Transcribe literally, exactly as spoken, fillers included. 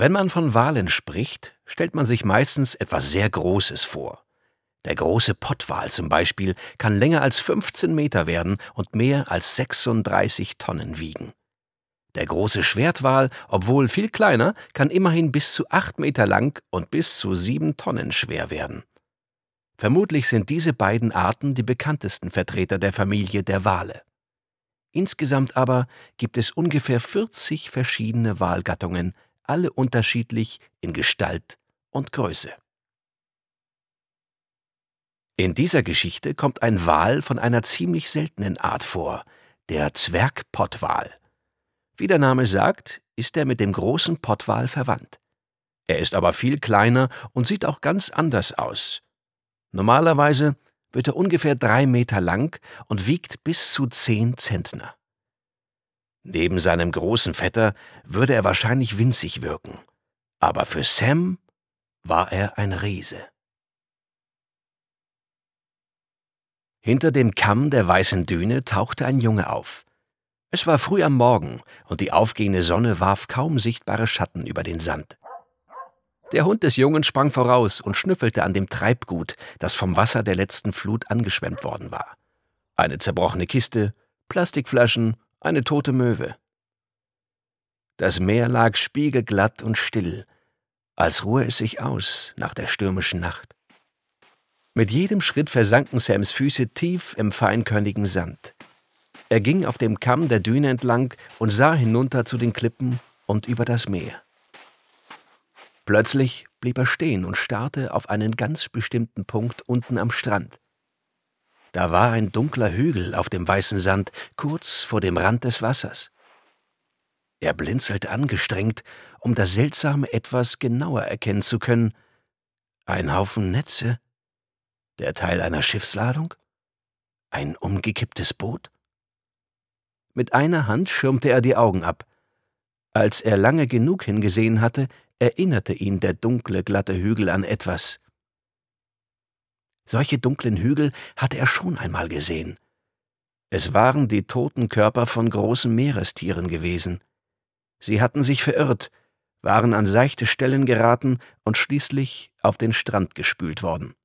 Wenn man von Walen spricht, stellt man sich meistens etwas sehr Großes vor. Der große Pottwal zum Beispiel kann länger als fünfzehn Meter werden und mehr als sechsunddreißig Tonnen wiegen. Der große Schwertwal, obwohl viel kleiner, kann immerhin bis zu acht Meter lang und bis zu sieben Tonnen schwer werden. Vermutlich sind diese beiden Arten die bekanntesten Vertreter der Familie der Wale. Insgesamt aber gibt es ungefähr vierzig verschiedene Walgattungen, alle unterschiedlich in Gestalt und Größe. In dieser Geschichte kommt ein Wal von einer ziemlich seltenen Art vor, der Zwergpottwal. Wie der Name sagt, ist er mit dem großen Pottwal verwandt. Er ist aber viel kleiner und sieht auch ganz anders aus. Normalerweise wird er ungefähr drei Meter lang und wiegt bis zu zehn Zentner. Neben seinem großen Vetter würde er wahrscheinlich winzig wirken, aber für Sam war er ein Riese. Hinter dem Kamm der weißen Düne tauchte ein Junge auf. Es war früh am Morgen und die aufgehende Sonne warf kaum sichtbare Schatten über den Sand. Der Hund des Jungen sprang voraus und schnüffelte an dem Treibgut, das vom Wasser der letzten Flut angeschwemmt worden war. Eine zerbrochene Kiste, Plastikflaschen, eine tote Möwe. Das Meer lag spiegelglatt und still, als ruhe es sich aus nach der stürmischen Nacht. Mit jedem Schritt versanken Sams Füße tief im feinkörnigen Sand. Er ging auf dem Kamm der Düne entlang und sah hinunter zu den Klippen und über das Meer. Plötzlich blieb er stehen und starrte auf einen ganz bestimmten Punkt unten am Strand. Da war ein dunkler Hügel auf dem weißen Sand, kurz vor dem Rand des Wassers. Er blinzelte angestrengt, um das seltsame Etwas genauer erkennen zu können. Ein Haufen Netze? Der Teil einer Schiffsladung? Ein umgekipptes Boot? Mit einer Hand schirmte er die Augen ab. Als er lange genug hingesehen hatte, erinnerte ihn der dunkle, glatte Hügel an etwas. Solche dunklen Hügel hatte er schon einmal gesehen. Es waren die toten Körper von großen Meerestieren gewesen. Sie hatten sich verirrt, waren an seichte Stellen geraten und schließlich auf den Strand gespült worden.